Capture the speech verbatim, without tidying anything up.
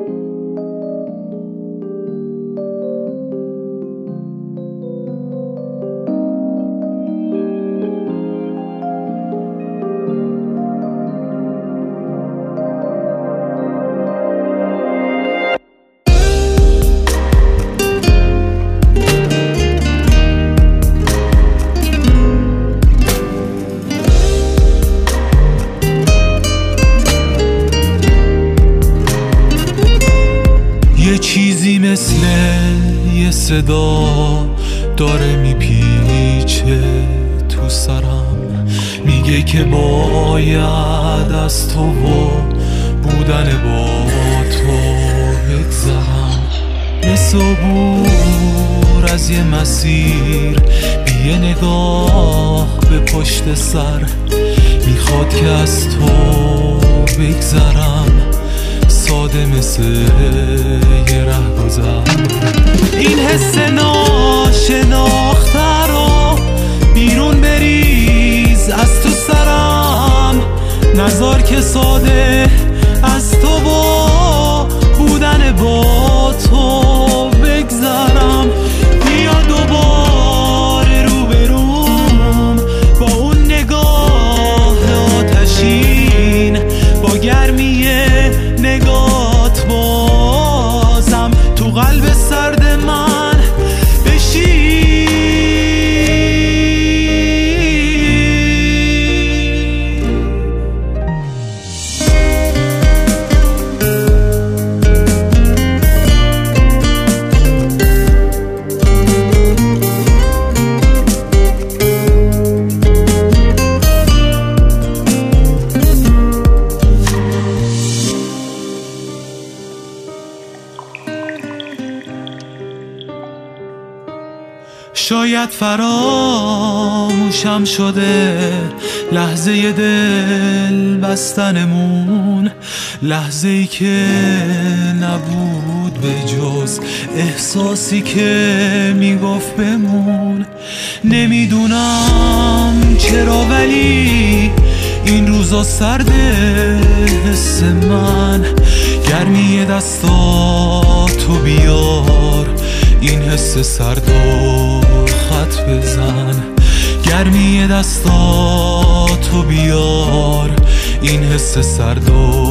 یه چیزی مثل یه صدا داره میپیچه تو سرم، میگه که باید از تو و بودن با تو بگذرم. مثل عبور از یه مسیر بی یه نگاه به پشت سر، میخواد که از تو بگذرم، ساده مثل یه رهگذر. این حس ناشناخته رو بیرون بریز از تو سرم، نذار که ساده از تو با بودن با تو بگذرم. بیا دوباره روبروم با اون نگاه آتشین، با گرمی نگات بازم تو قلب سرد من بشین. شاید فراموشم شده لحظه دل بستنمون، لحظه ای که نبود به جز احساسی که میگفت بمون. نمیدونم چرا ولی این روزا سرده حس من، گرمی دستاتو بیار این حس سردو خط بزن، گرمی دستاتو بیار این حس سردو